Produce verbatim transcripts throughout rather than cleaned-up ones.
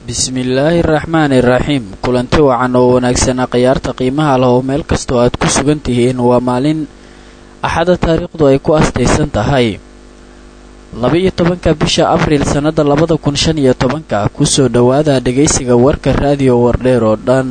bismillaahi raxmaani raxiim kulanti wacan oo wanaagsan khiyaarta qiimaha leh oo meel kastoo aad ku sugan tihiin waa maalin axada taariikhdu ay ku astaysan tahay laba-iyo tobanka bisha abriil sannada labada kun shan iyo tobanka kusoo dhowaada dhegaysiga warka raadiyo wardheer oo dhan.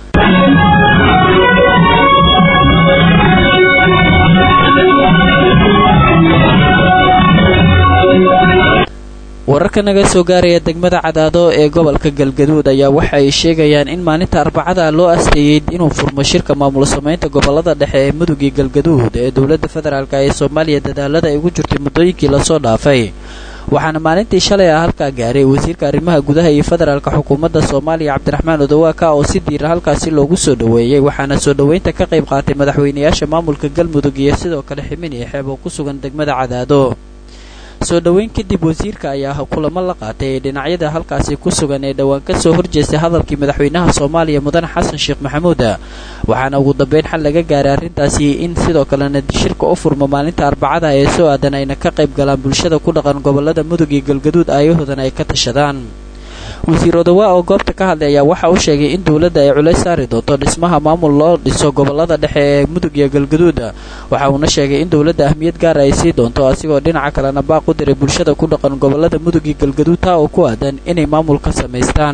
wararka naga soo gaaraya degmada Cadaado ee gobolka Galgaduud ayaa waxa ay sheegayaan in maalinta Arbacada loo asteeyay inuu furmo shirka maamul sameynta gobolada dhexe ee Mudug iyo Galgaduud ee dawladda federaalka ee Soomaaliya dadaalada ay ugu jirtay muddooyinkii la soo dhaafay. waxaana maalintii shalay ah halka gaaray wasiirka arrimaha gudaha iyo federaalka xukuumadda Soomaaliya Cabdiraxmaan Odawaaka oo si diiran halkaasi loogu soo dhaweeyay waxaana soo dhaweynta ka qayb qaatay madaxweynayaasha maamulka Galmudug iyo sidoo kale Ximin iyo Xeebo ku sugan degmada Cadaado. soo dhaweyn kadib wasiirka ayaa kulamo la qaatay dhinacyada halkaasi ku sugan ee dhawaan ka soo horjeestay hadalkii madaxweynaha Soomaaliya Mudane Xasan Sheekh Maxamuud waxaana ugu dambeyn xal laga gaaray arrintaasi in sidoo kale shirka u furmo maalinta Arbacada ee soo aadan ayna ka qayb galaan bulshada ku dhaqan gobolada Mudug iyo Galgaduud ayahoodan ay ka tashadaan. wasiir Odawaaka oo goobta ka hadlay ayaa waxa uu sheegay in dawladda ay culays saari doonto dhismaha maamul loo dhiso gobolada dhexe ee Mudug iyo Galgaduud waxa uu sheegay in dawladda ahmiyad gaar ah ay sii doonto asigoo dhinaca kalena baaq u diray bulshada ku dhaqan gobolada Mudug iyo Galgaduud taa oo ku aadan inay maamul ka sameystaan.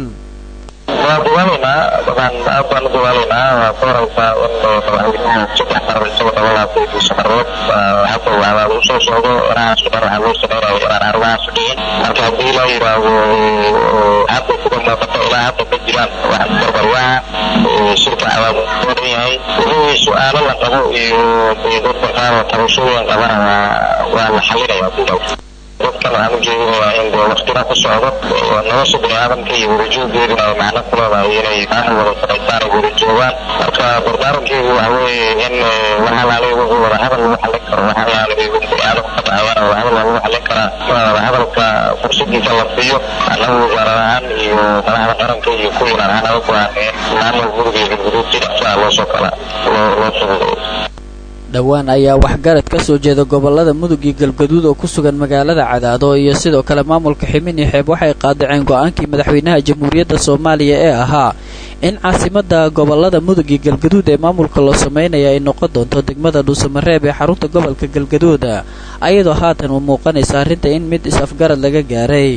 وقوالنا طبعا أفضل قوالنا وقرأت أنه سبحان الله سبحانه في سمرات وحتى على الوصول صعوده أنا سبحانه على الوصول أنا أربعة سنين أرجع بيلا يراو حتى كل ما فتح إلى حتى بجيران واحد بربروا شركة على مدنية وهو سؤال لقبه يدور بقى وتوصل لقبه والحليل يا بيلا dadkan waxaan u jeedinayaa in waqtiga ku socdo nolosha bini'aadamka iyo warajooggeeduna ay macno ku leedahay inay maaha wada shaqaystaan oo wada joogaan marka barbaarankeedu waxa weeye in waxa laalay wuxuu wada hadal lagu xallin karo waxa laalay bini'aadamka ka dhacayana waa hadal lagu xallin karaa wada hadalka fursadiisa la siiyo annagu wasaarad ahaan iyo madaxda qaranka iyo kuwiin aan anaga ku ahayn maamul Mudug iyo Galgaduud si dhaqsaa loo soo kala loo fududeeyo. dhawaan ayaa waxgarad ka soo jeeda gobolada Mudug iyo Galgaduud oo ku sugan magaalada Cadaado iyo sidoo kale maamulka Ximin iyo Xeeb waxay qaadaceen go'aankii madaxweynaha Jamhuuriyadda Soomaaliya ee ahaa in caasimadda gobolada Mudug iyo Galgaduud ee maamulka loo sameeyay ay noqon doonto degmada Dhuusamareeb ee xarunta gobolka Galgaduud ayadoo haatan u muuqanaysa arrinta in mid is-afgarad laga gaaray.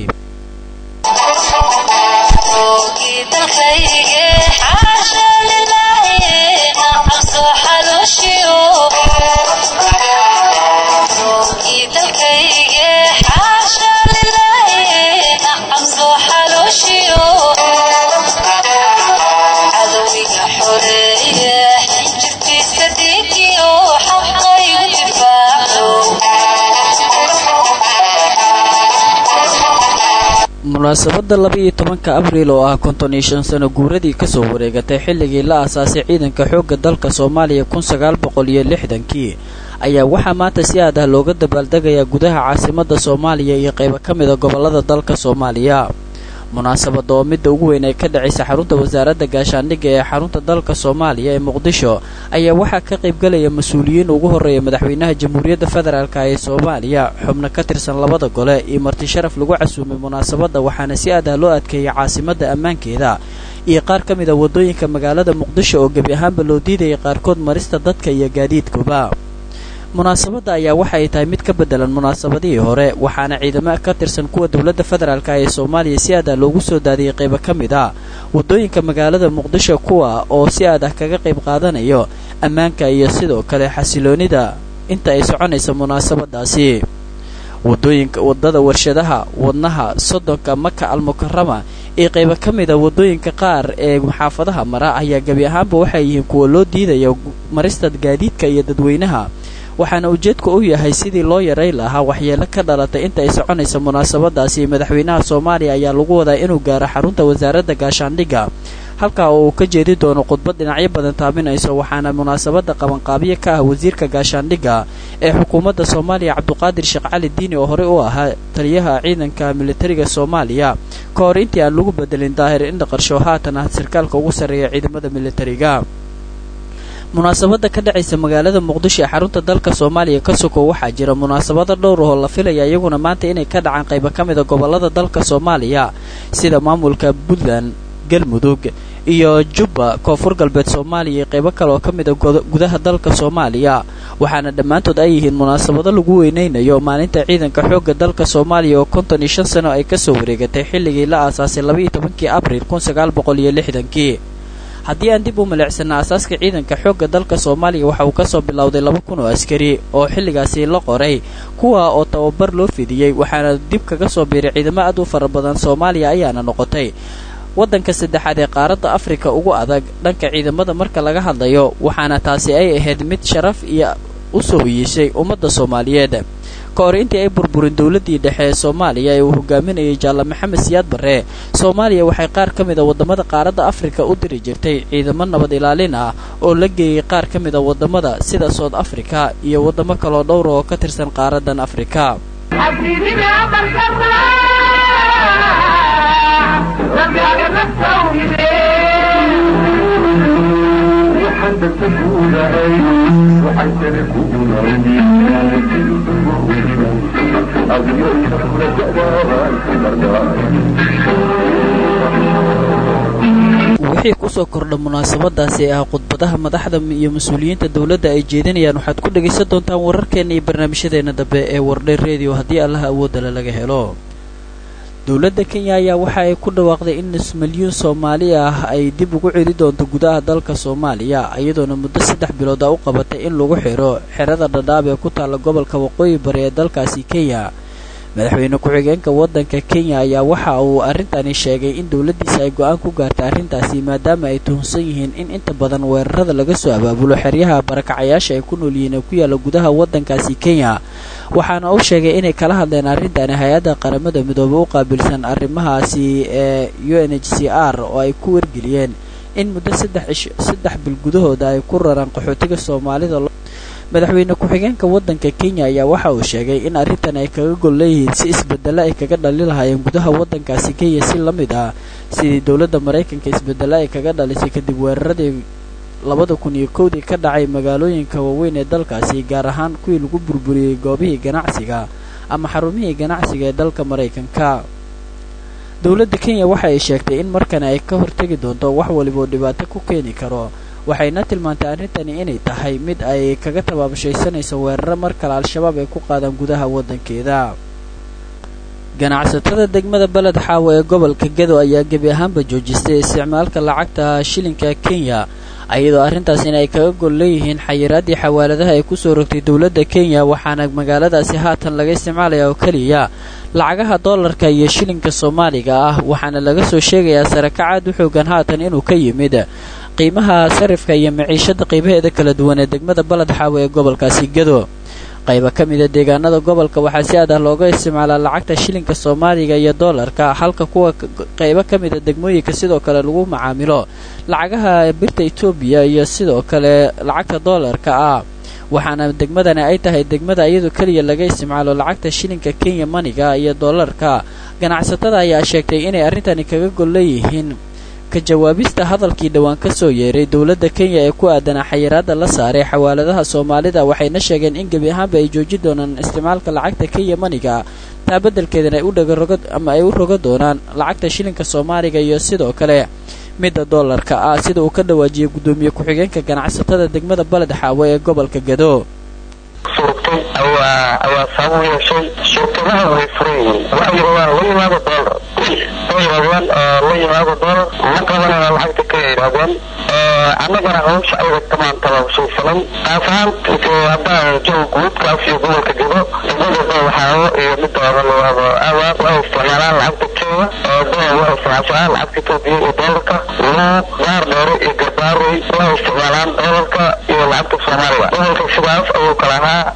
munaasabada laba-iyo tobanka abriil oo ah konton iyo shan sano guuradii ka soo wareegatay xilligii la aasaasay ciidanka xoogga dalka Soomaaliya kun sagaal boqol iyo lixdan-kii ayaa waxaa maanta si aad ah looga dabaaldegayaa gudaha caasimadda Soomaaliya iyo qaybo ka mid ah gobolada dalka Soomaaliya. munaasabada oo midda ugu weyn ay ka dhacaysa xarunta wasaaradda gaashaandhigga ee xarunta dalka Soomaaliya ee Muqdisho ayaa waxaa ka qayb galaya mas'uuliyiin ugu horeeya madaxweynaha Jamhuuriyadda Federaalka ee Soomaaliya xubno ka tirsan labada gole iyo marti sharaf lagu casuumay munaasabada waxaana si aad ah loo adkeeyay caasimadda ammaankeeda iyo qaar ka mid ah wadooyinka magaalada Muqdisho oo gabi ahaanba loo diiday qaarkood marista dadka iyo gaadiidkuba. munaasabada ayaa waxa ay tahay mid ka bedelan munaasabadii hore waxaana ciidamo ka tirsan kuwa dawladda federaalka ee Soomaaliya si aad ah loogu soo daadiyay qayb ka mid ah wadooyinka magaalada Muqdisho kuwa oo si aad ah kaga qayb qaadanayo ammaanka iyo sidoo kale xasiloonida inta ay soconayso munaasabadaasi. wadooyinka wadada warshadaha wadnaha Sodonka Maka al-Mukarrama ee qayb ka mid ah wadooyinka qaar ee maxaafadaha mara ayaa gabi ahaanba waxay yihiin kuwa loo diidayo marista gaadiidka iyo dadweynaha waxaana ujeedku u yahay sidii loo yareyn lahaa waxyeelo ka dhalatay inta ay soconayso munaasabadaasi. madaxweynaha Soomaaliya ayaa lagu wadaa inuu gaaro xarunta wasaaradda gaashaandhigga halka uu ka jeedi doono khudbad dhinacyo badan taabanayso waxaana munaasabada qabanqaabiye ka ah wasiirka gaashaandhigga ee xukuumadda Soomaaliya Cabduqaadir Sheekh Cali Diini oo hore u ahaa taliyaha ciidanka militariga Soomaaliya ka hor intii aan lagu bedelin Daahir Indha Qarsho haatan ah sarkaalka ugu sareeya ciidamada militariga. munaasabada ka dhacaysa magaalada muqdisho ee xarunta dalka Soomaaliya ka soko waxaa jira munaasabado dhowr oo la filaya iyaguna maanta inay ka dhacaan qayb ka mid ah gobolada dalka Soomaaliya sida maamulka Puntland Galmudug iyo Jubba Koonfur Galbeed Soomaaliya qayb kale oo ka mid ah gudaha dalka Soomaaliya waxaana dhamaantood ay yihiin munaasabado lagu weyneynayo maalinta ciidanka xoogga dalka Soomaaliya oo konton iyo shan sano ay ka soo wareegatay xilligii la aasaasay laba iyo tobankii Abriil kun sagaal boqol iyo lixdan-kii haddii aan dib u milicsana asaaska ciidanka xoogga dalka Soomaaliya waxa uu ka soo bilowday laba kun oo askari oo xilligaasi la qoray kuwa oo tababar loo fidiyay waxaana dib kaga soo biiray ciidamo aad u fara badan Soomaaliya ayaana noqotay waddanka saddexaad ee qaaradda Afrika ugu adag dhanka ciidamada marka laga hadlayo waxaana taasi ay ahayd mid sharaf iyo u soo yeeshay ummadda Soomaaliyeed ka hor intii ay burburin dawladii dhexe ee Soomaaliya ee uu hogaaminayay Jaale Maxamed Siyaad Barre Soomaaliya waxay qaar ka mid ah wadamada qaaradda Afrika u diri jirtay ciidamo nabad ilaalin ah oo la geeyay qaar ka mid ah wadamada sida South Africa iyo wadamo kale oo dhowr oo ka tirsan qaaradan Afrika wixii ku soo kordha munaasabadaasi ah khudbadaha madaxda iyo mas'uuliyiinta dawladda ay jeedinayaan waxaad ku dhageysan doontaan wararkeena iyo barnaamijyadeena dambe ee Wardheer Radio haddii Allah awood laga helo dawladda Kenya ayaa waxa ay ku dhawaaqday in nus milyan Soomaali ah ay dib ugu celi doonto gudaha dalka Soomaaliya iyadoona muddo saddex bilood ah u qabatay in lagu xiro xerada Dadaab ee ku taala gobolka Waqooyi Bari ee dalkaasi Kenya madaxweyne ku-xigeenka waddanka Kenya ayaa waxa uu arintani sheegay in dawladdiisa ay go'aan ku gaartay arintaasi maadaama ay tuhunsan yihiin in inta badan weerarada laga soo abaabulo xeryaha barakacayaasha ay ku nool yihiin ku yaala gudaha waddankaasi Kenya waxaana uu sheegay inay kala hadleen arintani hay'adda qaramada midoobay u qaabilsan arrimahaasi ee U N H C R oo ay ku wargeliyeen in muddo saddex saddex bil gudahooda ay ku raraan qaxootiga Soomaalida madaxweyne ku-xigeenka waddanka Kenya ayaa waxa uu sheegay in arintan ay kaga gol leeyihiin si isbedelo ay kaga dhalin lahaayeen gudaha waddankaasi Kenya si la mid ah sidii dawladda Mareykanka isbedelo ay kaga dhalisay kadib weeraradii labada kun iyo kow-dii ka dhacay magaalooyinka waaweyn ee dalkaasi gaar ahaan kuwii lagu burburiyay goobihii ganacsiga ama xarumihii ganacsiga ee dalka Mareykanka dawladda Kenya waxa ay sheegtay in markan ay ka hortagi doonto wax waliba dhibaato ku keeni karo waxayna tilmaantay arintani inay tahay mid ay kaga tabaabashaysanayso weerar mar kale al-shabaab ay ku qaadaan gudaha waddankeeda ganacsatada degmada Balad Xaawo ee gobolka Gedo ayaa gabi ahaanba joojistay isticmaalka lacagta shilinka Kenya ayadoo arintaas in ay kaga gol leeyihiin xayiraadii xawaaladaha ay ku soo rogtay dawladda Kenya waxaana magaaladaasi haatan laga isticmaalayaa oo kaliya lacagaha dollarka iyo shilinka Soomaaliga ah waxaana laga soo sheegayaa sarakacaad u xoogan haatan inuu ka yimid qiimaha sarifka iyo maciishada qiimaheeda kala duwan ee degmada Balad Xaawo ee gobolkaasi Gedo qayba ka mid ah deegaanada gobolka waxaa si aad ah looga isticmaalaa lacagta shilinka Soomaaliga iyo dollarka halka kuwa qayba ka mid ah degmooyinka sidoo kale lagu macaamilo lacagaha birta Itoobiya iyo sidoo kale lacagta dollarka ah waxaana degmadani ay tahay degmada iyadoo kaliya laga isticmaalo lacagta shilinka Kenya maniga iyo dollarka ganacsatada ayaa sheegtay inay arintani kaga gol leeyihiin ka jawaabista hadalkii dhawaan ka soo yeeray dawladda Kenya ee ku aadan xayiraadda la saaray xawaaladaha Soomaalida waxayna sheegeen in gabi ahaanba ay joojin doonaan isticmaalka lacagta Kenya maniga taa beddelkeedana ay u dhagarogad ama ay u rogo doonaan lacagta shilinka Soomaaliga iyo sidoo kale midda dollarka ah sida uu ka dhawaajiyay gudoomiye ku-xigeenka ganacsatada degmada Balad Xaawo ee gobolka Gedo surtay awa awa sawiyo shay shirkadaha way furayeen waxa yiraahdaa la yimaado dollar dollar la yimaado dollar ma qabanaya lacagta ka yiraahdan ee annagana hawsha ay tamaan tabaabshay salan qaafaan oo hadda joog guud kaas iyo gobolka Gedo degmada waxaa iyo mid dollar loo awa waa isticmaalaan lacagta Kenya oo dollar waa isticmaalaan lacagta Itoobiya iyo dollarka loo gaar dheer iyo garbaar waa isticmaalaan dollarka iyo lacagta Soomaaliya gobolka sidaas oo kala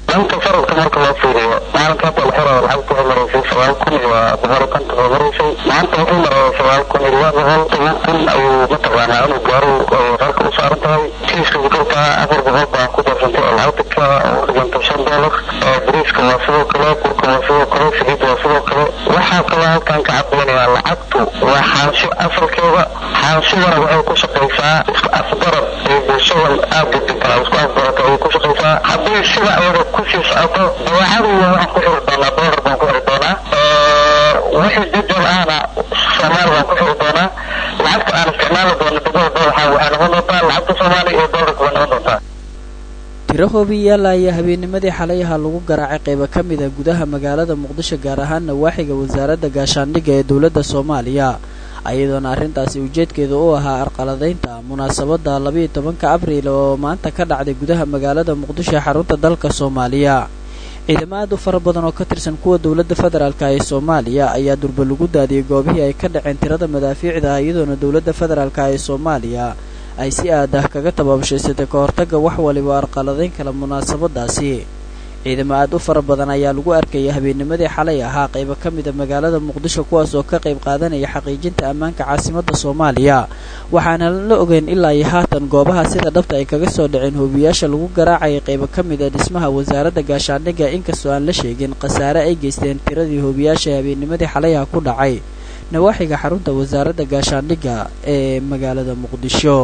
لانت فرض كمارك الله فيريو معنا كابا الحرة والحبت عمره في سؤال كوني وبهارو كانت غمره شيء معنا عمره سؤال كوني وغهل تمكن او متغانا انو بارو غالك وصارتها كيس كذكرتها افر بغضا كتر سنتو الحبتك وغنت شان دولك بريسك واسوه كلا كورك واسوه كلا سجيد واسوه كلا وحا كلا كان كعبوني العبتو وحانشو افر كيوغا حانشو ورغو كشقيسا افضر بشغل ابد بكا اسكو افضرك كشقيسا حبي الشبع ورغو كشيس أطو وعدو وحكو إردونا دولار بانكو إردونا وحي جدو الآن سمال بانكو إردونا لعبت أنا استعمال دونا دولار دولار حاو أنا هنوطا لعبت سمالي دولار كوانا هنوطا tiro hoobiyaal ayaa habeennimadii xalayaha lagu garaacay qaybo ka mid ah gudaha magaalada Muqdisho gaar ahaan nawaaxiga wasaaradda gaashaandhigga ee dawladda Soomaaliya ayadoona arrintaasi ujeedkeedu uu ahaa arqaladaynta munaasabadda laba iyo tobanka Abriil oo maanta ka dhacday gudaha magaalada Muqdisho ee xarunta dalka Soomaaliya ciidamada fara badan oo ka tirsan kuwa dawladda federaalka ee Soomaaliya ayaa durba lagu daadiyay goobihii ay ka dhaceen tirada madaafiicda ayadoona dawladda federaalka ee Soomaaliya ay si aad ah kaga tababashaysatay ka hortagga wax waliba arqaladayn kala munaasabadaasi ciidamada u fara badan ayaa lagu arkayay habeennimadii xalay ahaa qaybo ka mid ah magaalada Muqdisho kuwaas oo ka qayb qaadanaya xaqiijinta ammaanka caasimadda Soomaaliya waxaana la ogeyn ilaa iyo haatan goobaha sida dhabta ay kaga soo dhaceen hoobiyaasha lagu garaacay qaybo ka mid ah dhismaha wasaaradda gaashaandhigga inkastoo aan la sheegin khasaare ay geysteen tiradii hoobiyaasha habeennimadii xalay ah ku dhacay nawaaxiga xarunta wasaaradda gaashaandhigga ee magaalada Muqdisho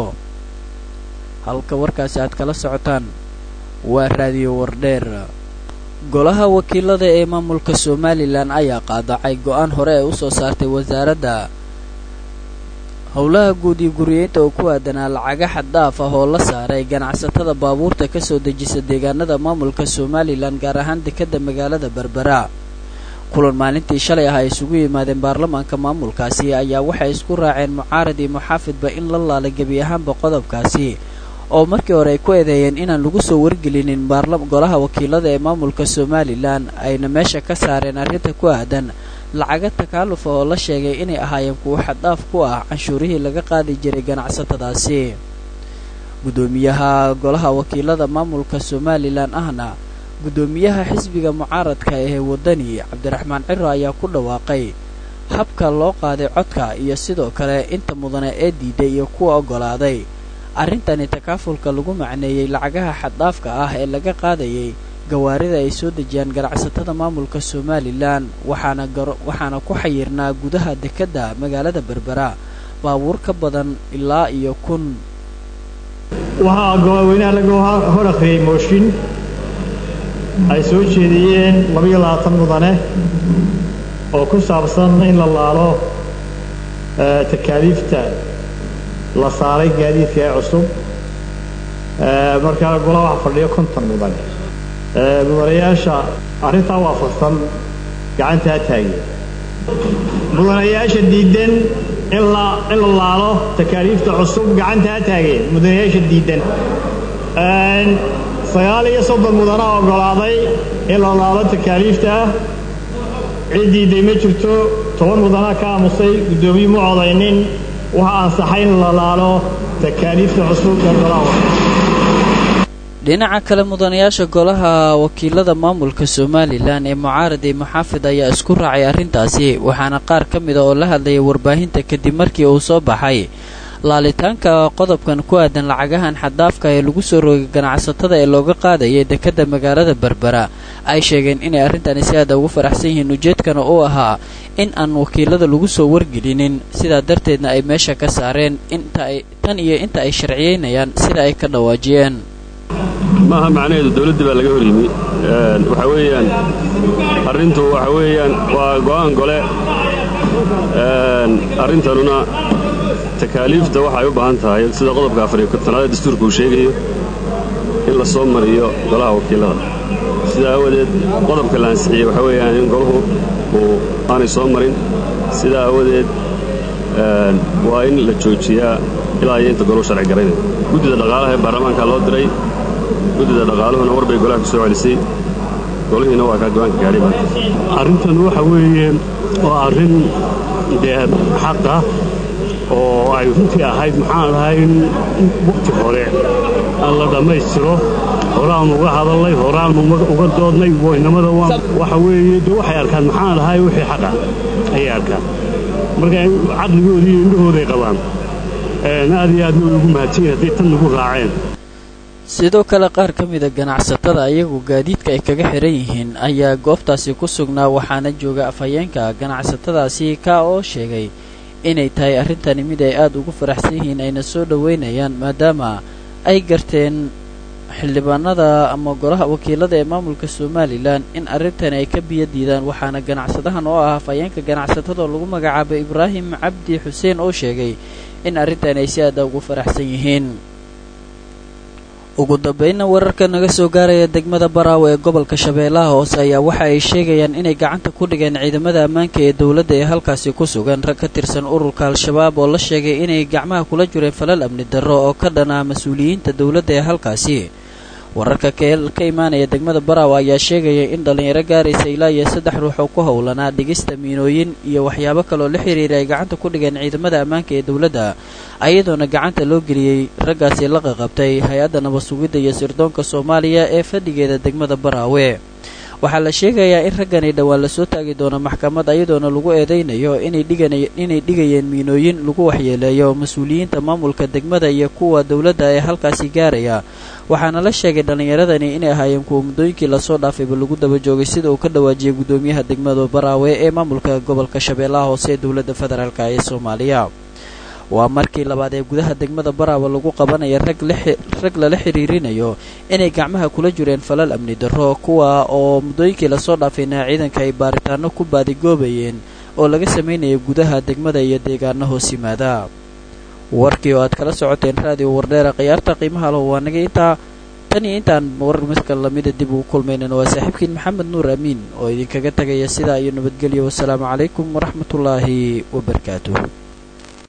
halka warkaasi aad kala socotaan waa raadiyo wardheer golaha wakiilada ee maamulka Somaliland ayaa qaadacay go'aan hore ay u soo saartay wasaaradda howlaha guud iyo guriyeynta oo ku aadanaa lacaga xad dhaaf ah oo la saaray ganacsatada baabuurta ka soo dejisa deegaanada maamulka Somaliland gaar ahaan dekedda magaalada Berbera kulan maalintii shalay ah ay isugu yimaadeen baarlamaanka maamulkaasi ayaa waxay isku raaceen mucaarad iyo muxaafidba in la laalay gabi ahaanba qodobkaasi oo markii hore ay ku eedeeyeen inaan lagu soo wargelinin baarlamaanka golaha wakiilada ee maamulka Somaliland ayna meesha ka saareen arrinta ku aadan lacaga takaaluf oo la sheegay inay ahaayeen kuwa xad dhaaf ku ah canshuurihii laga qaadi jiray ganacsatadaasi gudoomiyaha golaha wakiilada maamulka Somaliland ahna gudoomiyaha xisbiga mucaaradka ee wadani Cabdiraxmaan Ciro ayaa ku dhawaaqay habka loo qaaday codka iyo sidoo kale inta mudane ee diiday iyo kuwa ogolaaday arrintani takaafulka lagu macneeyay lacagaha xad dhaafka ah ee laga qaadayay gawaarida ay soo dejiyaan ganacsatada maamulka Somaliland waxaana waxaana ku xayirnaa gudaha dekedda magaalada Berbera baabuur ka badan ilaa iyo kun waxa go'aaweynaha lagu hor akhriyay mooshin ay soo jeediyeen laba iyo labaatan mudane oo ku saabsan in la laalo takaaliifta la saaray gaadiidka cusub marka golaha waxa fadhiyo konton mudane mudanayaasha arrinta waafaqsan gacanta taagay mudanayaasha diidan in la in la laalo takaaliifta cusub gacanta taagay mudanayaasha diidan aan sagaal iyo soddon mudane ogolaaday in la laalo takaaliifta ciidii ma jirto toban mudane ka aamusay gudoomiye mu codaynin waxa ansaxayn la laalo takaaliifta cusub ee golaha dhinaca kale mudanayaasha golaha wakiilada maamulka Somaliland ee mucaarad iyo muxaafid ayaa isku raacay arrintaasi waxaana qaar ka mid ah oo la hadlayay warbaahinta kadib markii uu soo baxay laalitaanka qodobkan ku aadan lacagahan xad dhaafka ee lagu soo rogay ganacsatada ee looga qaadayay dekedda magaalada Berbera ay sheegeen inay arrintani si aad ugu faraxsan yihiin ujeedkana uu ahaa in aan wakiilada lagu soo wargelinin sida darteedna ay meesha ka saareen inta ay tan iyo inta ay sharciyeynayaan sida ay ka dhawaajiyeen maaha macnaheedu dawladda baa laga horyimi waxa weeyaan arrintu waxa weeyaan waa go'aan gole arrintanuna takaaliifta waxay u baahan tahay sida qodobka afar iyo konton-aad dastuurka uu sheegayo in la soo mariyo golaha wakiilada sida awadeed qodobka la ansixiyey waxa weeyaan in golahu uu aanay soo marin sida awadeed waa in la joojiyaa ilaa iyo inta golahu sharci garaynayo guddida dhaqaalaha ee baarlamaanka loo diray guddida dhaqaaluhuna warbay golaha ku soo celisay golihiina waa ka go'aanka gaadhay maanta arrintan waxa weeye waa arrin dee xaq ah oo ay runtii ahayd maxaan lahay in waqti hore alla dhammaystiro horaan uga hadalnay horaan uga doodnay waynamada waxa weeye de waxay arkaan maxaan lahay wixii xaqa ayay arkaan marka caqligoodii iyo indhahooday qabaan aad iyo aadna ugu mahadsan haddii tan lagu raaceen sidoo kale qaar ka mida ganacsatada ayagu gaadiidka ay kaga xiran yihiin ayaa goobtaasi ku sugnaa waxaana jooga afhayeenka ganacsatadaasi ka oo sheegay inay tahay arrintani mid ay aad ugu faraxsan yihiin ayna soo dhoweynayaan maadaama ay garteen xildhibaanada ama golaha wakiilada ee maamulka Somaliland in arrintani ay ka biyo diidaan waxaana ganacsadahan oo ah afhayeenka ganacsatada lagu magacaabo Ibrahim Cabdi Xuseen oo sheegay in arrintani ay si aad ugu faraxsan yihiin ugu dambeynna wararka naga soo gaaraya degmada Baraawe ee gobolka Shabeellaha Hoose ayaa waxa ay sheegayaan inay gacanta ku dhigeen ciidamada ammaanka ee dawladda ee halkaasi ku sugan rag ka tirsan ururka Al-Shabaab oo la sheegay inay gacmaha kula jireen falal amni darro oo ka dhan ah mas'uuliyiinta dawladda ee halkaasi wararka ka imaanaya degmada Baraawe ayaa sheegaya in dhalinyaro gaaraysa ilaa iyo saddex ruux oo ku howlanaa dhigista miinooyin iyo waxyaabo kale oo la xiriira ay gacanta ku dhigeen ciidamada ammaanka ee dawladda ayadoona gacanta loo geliyay raggaasi la qaqabtay hay'adda nabad sugidda iyo sirdoonka Soomaaliya ee fadhigeeda degmada Baraawe waxaa la sheegayaa in raggan ay dhawaan la soo taagi doono maxkamad ayadoona lagu eedeynayo inay dhiganay inay dhigayeen miinooyin lagu waxyeeleeyo mas'uuliyiinta maamulka degmada iyo kuwa dawladda ee halkaasi gaaraya waxaana la sheegay dhalinyaradani inay ahaayeen kuwa muddooyinkii la soo dhaafayba lagu daba joogay sida uu ka dhawaajiyay gudoomiyaha degmada Baraawe ee maamulka gobolka Shabeellaha Hoose ee dawladda federaalka ee Soomaaliya waa markii labaad ee gudaha degmada Baraawe lagu qabanayo rag rag la xiriirinayo inay gacmaha kula jireen falal amni darro kuwa oo muddooyinkii la soo dhaafayna ciidanka ay baaritaano ku baadigoobayeen oo laga sameeyay gudaha degmada iyo deegaano hoos yimaada warkii oo aad kala socoteen raadiyo Wardheera qiyaarta qiimaha leh waa naga inta tan iyo intaan war miska lamida dib u kulmeynana waa saaxiibkiin Maxamed Nuur Amiin oo idinkaga tagaya sida iyo nabadgelyo wassalaamu calaykum waraxmatullaahi wabarakaatuh.